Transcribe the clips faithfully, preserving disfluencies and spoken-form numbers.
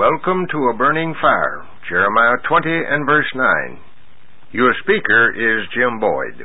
Welcome to A Burning Fire, Jeremiah twenty and verse nine. Your speaker is Jim Boyd.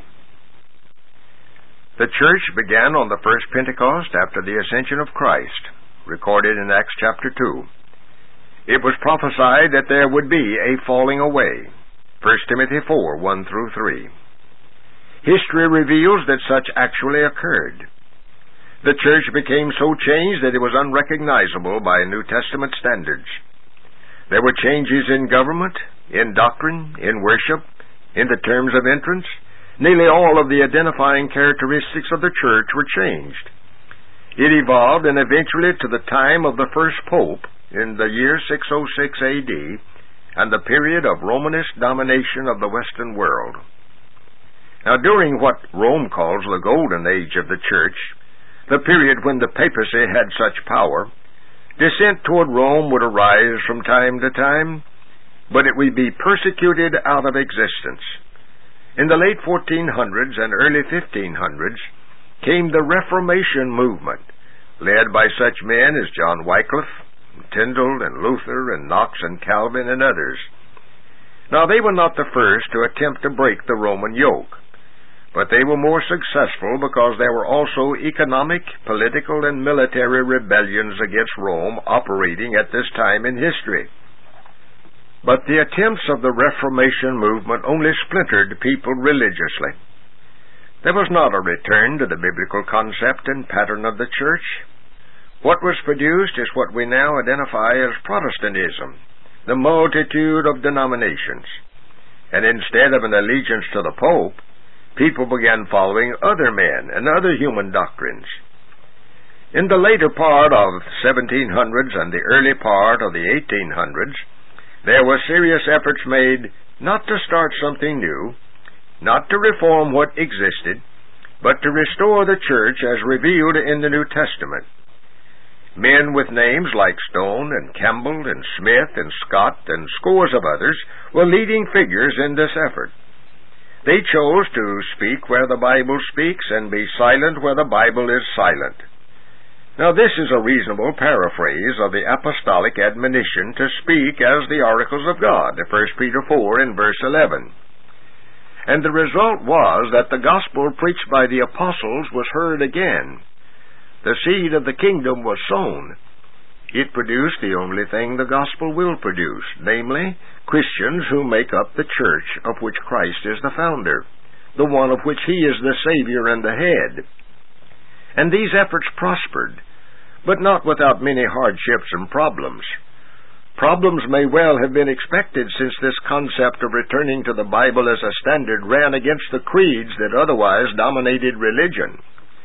The church began on the first Pentecost after the ascension of Christ, recorded in Acts chapter two. It was prophesied that there would be a falling away, First Timothy four, one through three. History reveals that such actually occurred. The church became so changed that it was unrecognizable by New Testament standards. There were changes in government, in doctrine, in worship, in the terms of entrance. Nearly all of the identifying characteristics of the church were changed. It evolved and eventually to the time of the first pope in the year six oh six A D and the period of Romanist domination of the Western world. Now, during what Rome calls the golden age of the church, the period when the papacy had such power, dissent toward Rome would arise from time to time, but it would be persecuted out of existence. In the late fourteen hundreds and early fifteen hundreds came the Reformation movement, led by such men as John Wycliffe, and Tyndale, and Luther, and Knox, and Calvin, and others. Now, they were not the first to attempt to break the Roman yoke, but they were more successful because there were also economic, political, and military rebellions against Rome operating at this time in history. But the attempts of the Reformation movement only splintered people religiously. There was not a return to the biblical concept and pattern of the church. What was produced is what we now identify as Protestantism, the multitude of denominations. And instead of an allegiance to the Pope, people began following other men and other human doctrines. In the later part of seventeen hundreds and the early part of the eighteen hundreds, there were serious efforts made not to start something new, not to reform what existed, but to restore the church as revealed in the New Testament. Men with names like Stone and Campbell and Smith and Scott and scores of others were leading figures in this effort. They chose to speak where the Bible speaks and be silent where the Bible is silent. Now, this is a reasonable paraphrase of the apostolic admonition to speak as the oracles of God, First Peter four and verse eleven. And the result was that the gospel preached by the apostles was heard again. The seed of the kingdom was sown. It produced the only thing the gospel will produce, namely, Christians who make up the church of which Christ is the founder, the one of which He is the Savior and the head. And these efforts prospered, but not without many hardships and problems. Problems may well have been expected, since this concept of returning to the Bible as a standard ran against the creeds that otherwise dominated religion.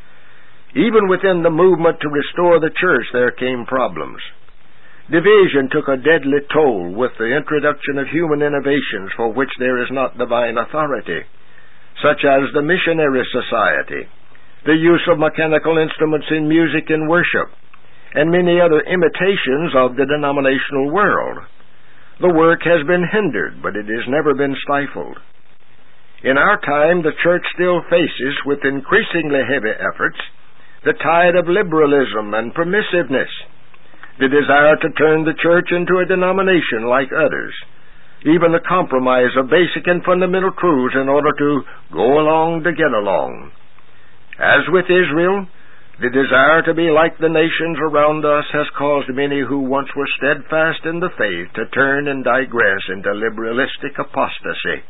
Even within the movement to restore the church, there came problems. Division took a deadly toll with the introduction of human innovations for which there is not divine authority, such as the missionary society, the use of mechanical instruments in music and worship, and many other imitations of the denominational world. The work has been hindered, but it has never been stifled. In our time, the church still faces, with increasingly heavy efforts, the tide of liberalism and permissiveness, the desire to turn the church into a denomination like others, even the compromise of basic and fundamental truths in order to go along to get along. As with Israel, the desire to be like the nations around us has caused many who once were steadfast in the faith to turn and digress into liberalistic apostasy.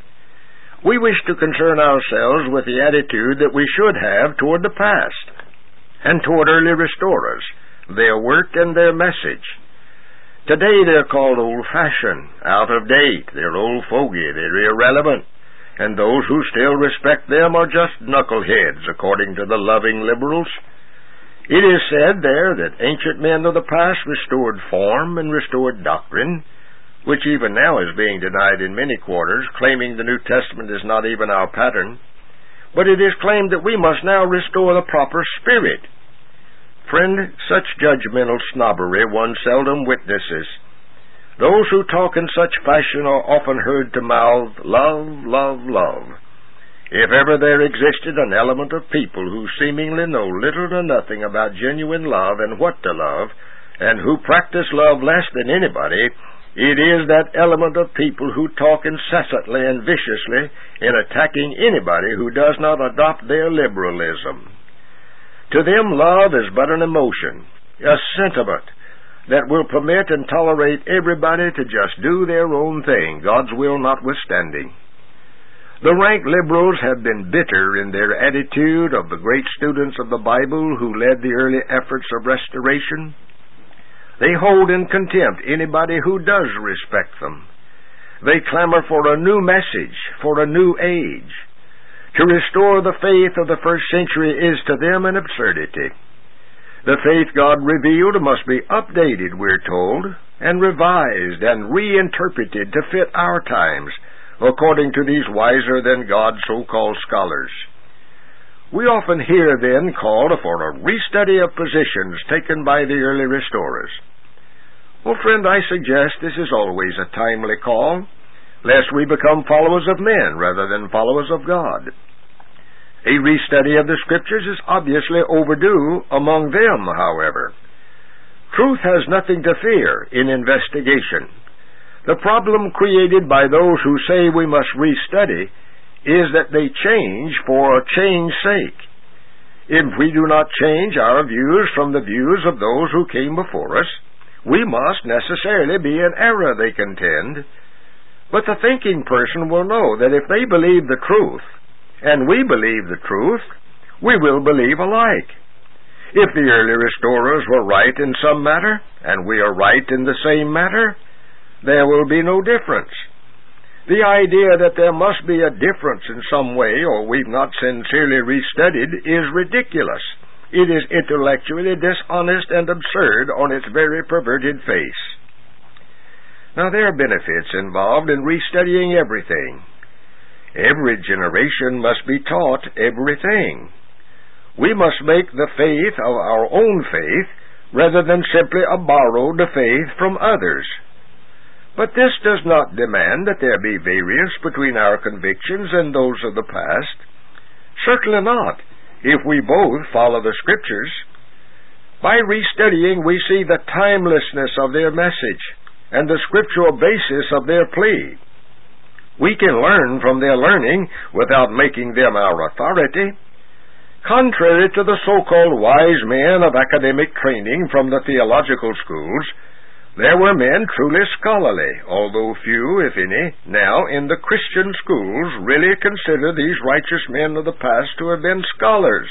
We wish to concern ourselves with the attitude that we should have toward the past and toward early restorers, their work and their message. Today they're called old-fashioned, out of date, they're old fogey, they're irrelevant, and those who still respect them are just knuckleheads, according to the loving liberals. It is said there that ancient men of the past restored form and restored doctrine, which even now is being denied in many quarters, claiming the New Testament is not even our pattern. But it is claimed that we must now restore the proper spirit. Friend, such judgmental snobbery one seldom witnesses. Those who talk in such fashion are often heard to mouth, love, love, love. If ever there existed an element of people who seemingly know little or nothing about genuine love and what to love, and who practice love less than anybody, it is that element of people who talk incessantly and viciously in attacking anybody who does not adopt their liberalism. To them, love is but an emotion, a sentiment that will permit and tolerate everybody to just do their own thing, God's will notwithstanding. The rank liberals have been bitter in their attitude of the great students of the Bible who led the early efforts of restoration. They hold in contempt anybody who does respect them. They clamor for a new message, for a new age. To restore the faith of the first century is to them an absurdity. The faith God revealed must be updated, we're told, and revised and reinterpreted to fit our times, according to these wiser-than-God so-called scholars. We often hear, then, called for a restudy of positions taken by the early restorers. Well, friend, I suggest this is always a timely call, lest we become followers of men rather than followers of God. A restudy of the Scriptures is obviously overdue among them, however. Truth has nothing to fear in investigation. The problem created by those who say we must restudy is that they change for change's sake. If we do not change our views from the views of those who came before us, we must necessarily be in error, they contend. But the thinking person will know that if they believe the truth, and we believe the truth, we will believe alike. If the early restorers were right in some matter, and we are right in the same matter, there will be no difference. The idea that there must be a difference in some way, or we've not sincerely restudied, is ridiculous. It is intellectually dishonest and absurd on its very perverted face. Now, there are benefits involved in restudying everything. Every generation must be taught everything. We must make the faith of our own faith, rather than simply a borrowed faith from others. But this does not demand that there be variance between our convictions and those of the past. Certainly not, if we both follow the Scriptures. By restudying, we see the timelessness of their message and the scriptural basis of their plea. We can learn from their learning without making them our authority. Contrary to the so-called wise men of academic training from the theological schools, there were men truly scholarly, although few, if any, now in the Christian schools really consider these righteous men of the past to have been scholars.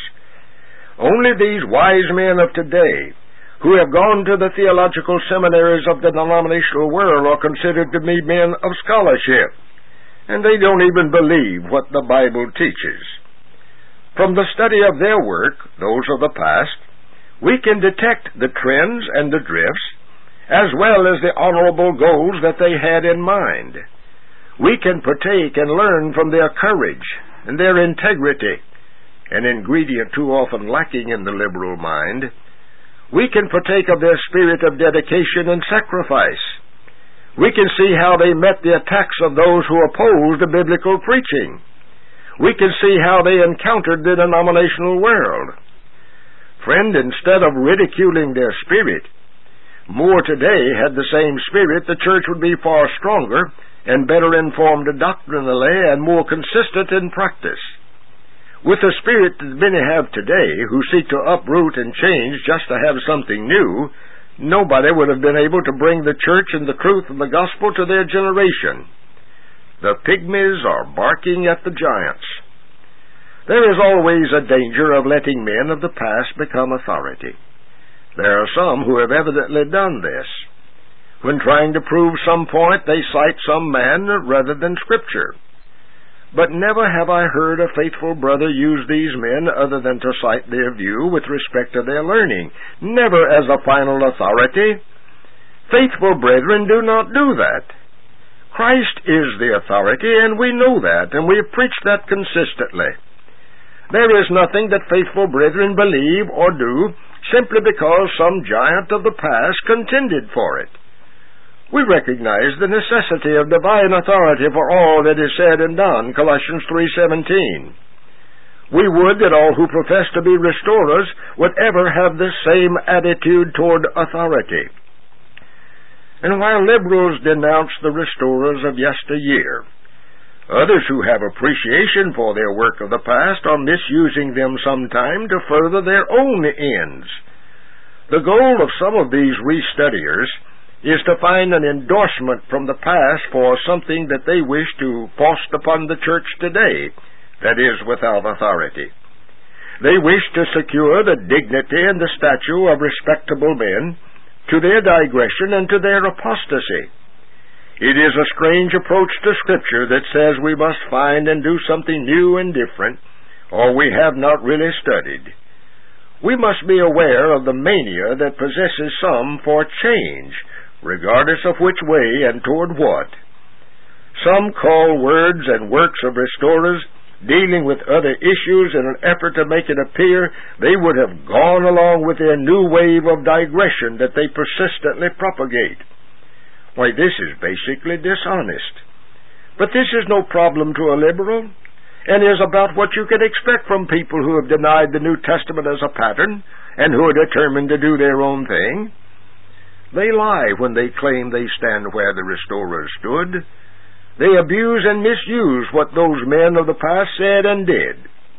Only these wise men of today, who have gone to the theological seminaries of the denominational world, are considered to be men of scholarship, and they don't even believe what the Bible teaches. From the study of their work, those of the past, we can detect the trends and the drifts, as well as the honorable goals that they had in mind. We can partake and learn from their courage and their integrity, an ingredient too often lacking in the liberal mind. We can partake of their spirit of dedication and sacrifice. We can see how they met the attacks of those who opposed the biblical preaching. We can see how they encountered the denominational world. Friend, instead of ridiculing their spirit, more today had the same spirit, the church would be far stronger and better informed doctrinally and more consistent in practice. With the spirit that many have today, who seek to uproot and change just to have something new, nobody would have been able to bring the church and the truth of the gospel to their generation. The pygmies are barking at the giants. There is always a danger of letting men of the past become authority. There are some who have evidently done this. When trying to prove some point, they cite some man rather than Scripture. But never have I heard a faithful brother use these men other than to cite their view with respect to their learning, never as a final authority. Faithful brethren do not do that. Christ is the authority, and we know that, and we have preached that consistently. There is nothing that faithful brethren believe or do simply because some giant of the past contended for it. We recognize the necessity of divine authority for all that is said and done, Colossians three seventeen. We would that all who profess to be restorers would ever have the same attitude toward authority. And while liberals denounce the restorers of yesteryear, others who have appreciation for their work of the past are misusing them sometime to further their own ends. The goal of some of these restudiers is to find an endorsement from the past for something that they wish to foist upon the church today, that is, without authority. They wish to secure the dignity and the stature of respectable men to their digression and to their apostasy. It is a strange approach to Scripture that says we must find and do something new and different, or we have not really studied. We must be aware of the mania that possesses some for change, regardless of which way and toward what. Some call words and works of restorers dealing with other issues in an effort to make it appear they would have gone along with their new wave of digression that they persistently propagate. Why, this is basically dishonest. But this is no problem to a liberal, and is about what you can expect from people who have denied the New Testament as a pattern and who are determined to do their own thing. They lie when they claim they stand where the restorers stood. They abuse and misuse what those men of the past said and did.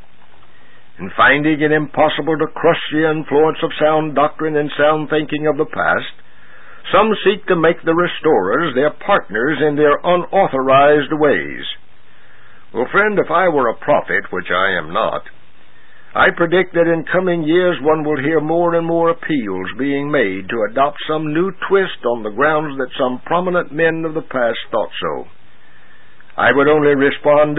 And finding it impossible to crush the influence of sound doctrine and sound thinking of the past, some seek to make the restorers their partners in their unauthorized ways. Well, friend, if I were a prophet, which I am not, I predict that in coming years one will hear more and more appeals being made to adopt some new twist on the grounds that some prominent men of the past thought so. I would only respond,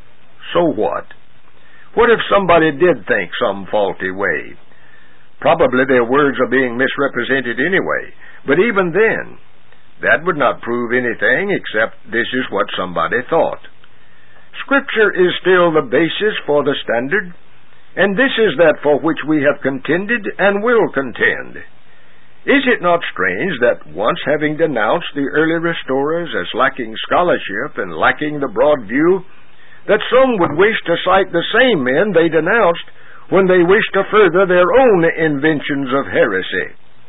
so what? What if somebody did think some faulty way? Probably their words are being misrepresented anyway, but even then, that would not prove anything except this is what somebody thought. Scripture is still the basis for the standard, and this is that for which we have contended and will contend. Is it not strange that once having denounced the early restorers as lacking scholarship and lacking the broad view, that some would wish to cite the same men they denounced when they wish to further their own inventions of heresy?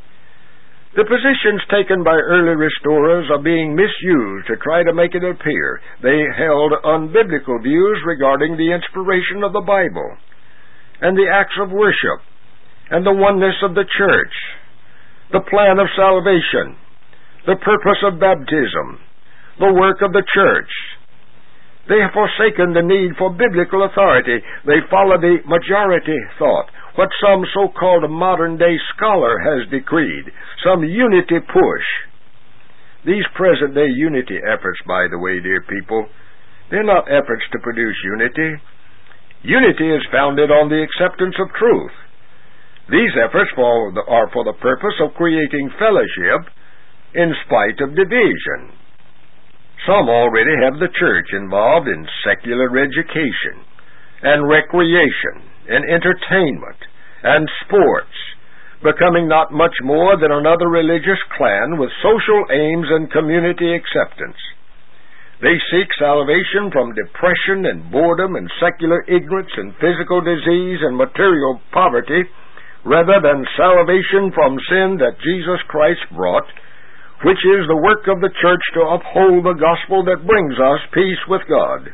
The positions taken by early restorers are being misused to try to make it appear they held unbiblical views regarding the inspiration of the Bible, and the acts of worship, and the oneness of the church, the plan of salvation, the purpose of baptism, the work of the church. They have forsaken the need for biblical authority. They follow the majority thought, what some so-called modern-day scholar has decreed, some unity push. These present-day unity efforts, by the way, dear people, they're not efforts to produce unity. Unity is founded on the acceptance of truth. These efforts for the, are for the purpose of creating fellowship in spite of division. Some already have the church involved in secular education and recreation and entertainment and sports, becoming not much more than another religious clan with social aims and community acceptance. They seek salvation from depression and boredom and secular ignorance and physical disease and material poverty, rather than salvation from sin that Jesus Christ brought, which is the work of the church to uphold the gospel that brings us peace with God.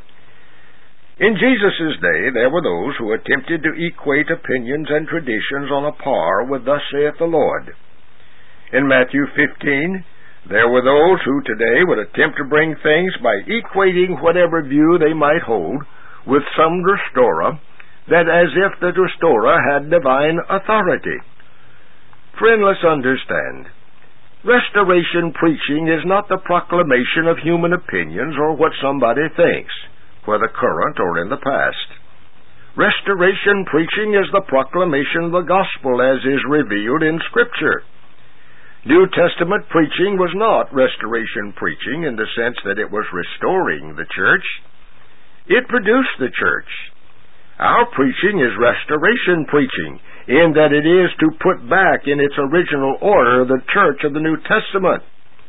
In Jesus' day, there were those who attempted to equate opinions and traditions on a par with thus saith the Lord. In Matthew fifteen, there were those who today would attempt to bring things by equating whatever view they might hold with some restorer, that as if the restorer had divine authority. Friend, let's understand. Restoration preaching is not the proclamation of human opinions or what somebody thinks, whether current or in the past. Restoration preaching is the proclamation of the gospel as is revealed in Scripture. New Testament preaching was not restoration preaching in the sense that it was restoring the church. It produced the church. Our preaching is restoration preaching, in that it is to put back in its original order the church of the New Testament.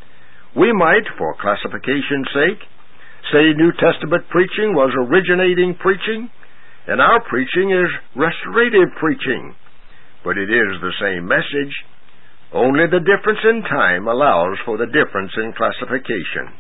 We might, for classification's sake, say New Testament preaching was originating preaching, and our preaching is restorative preaching. But it is the same message, only the difference in time allows for the difference in classification.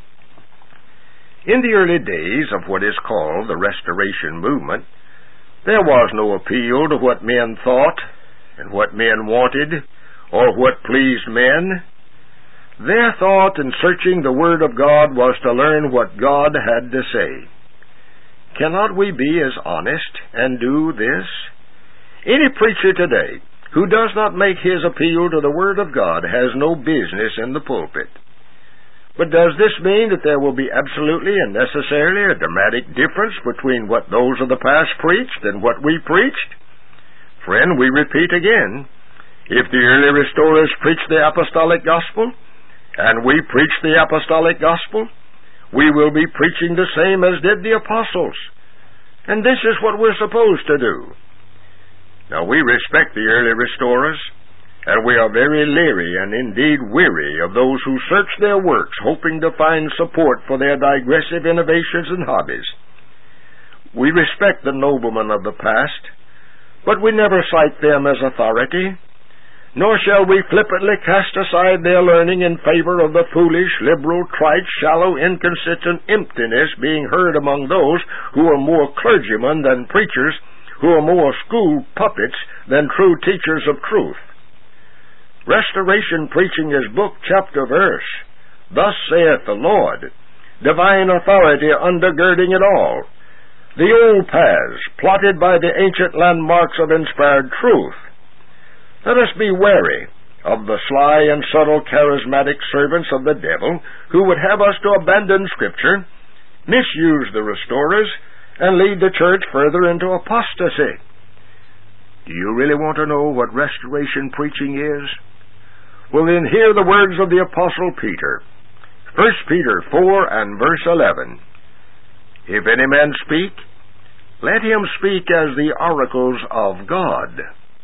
In the early days of what is called the Restoration Movement, there was no appeal to what men thought and what men wanted or what pleased men. Their thought in searching the Word of God was to learn what God had to say. Cannot we be as honest and do this? Any preacher today who does not make his appeal to the Word of God has no business in the pulpit. But does this mean that there will be absolutely and necessarily a dramatic difference between what those of the past preached and what we preached? Friend, we repeat again, if the early restorers preached the apostolic gospel, and we preach the apostolic gospel, we will be preaching the same as did the apostles. And this is what we're supposed to do. Now, we respect the early restorers, and we are very leery and indeed weary of those who search their works, hoping to find support for their digressive innovations and hobbies. We respect the noblemen of the past, but we never cite them as authority, nor shall we flippantly cast aside their learning in favor of the foolish, liberal, trite, shallow, inconsistent emptiness being heard among those who are more clergymen than preachers, who are more school puppets than true teachers of truth. Restoration preaching is book, chapter, verse. Thus saith the Lord, divine authority undergirding it all. The old paths, plotted by the ancient landmarks of inspired truth. Let us be wary of the sly and subtle charismatic servants of the devil who would have us to abandon Scripture, misuse the restorers, and lead the church further into apostasy. Do you really want to know what restoration preaching is? Well, then hear the words of the Apostle Peter. First Peter four and verse eleven. If any man speak, let him speak as the oracles of God.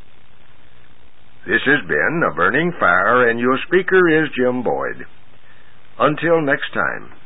This has been A Burning Fire, and your speaker is Jim Boyd. Until next time.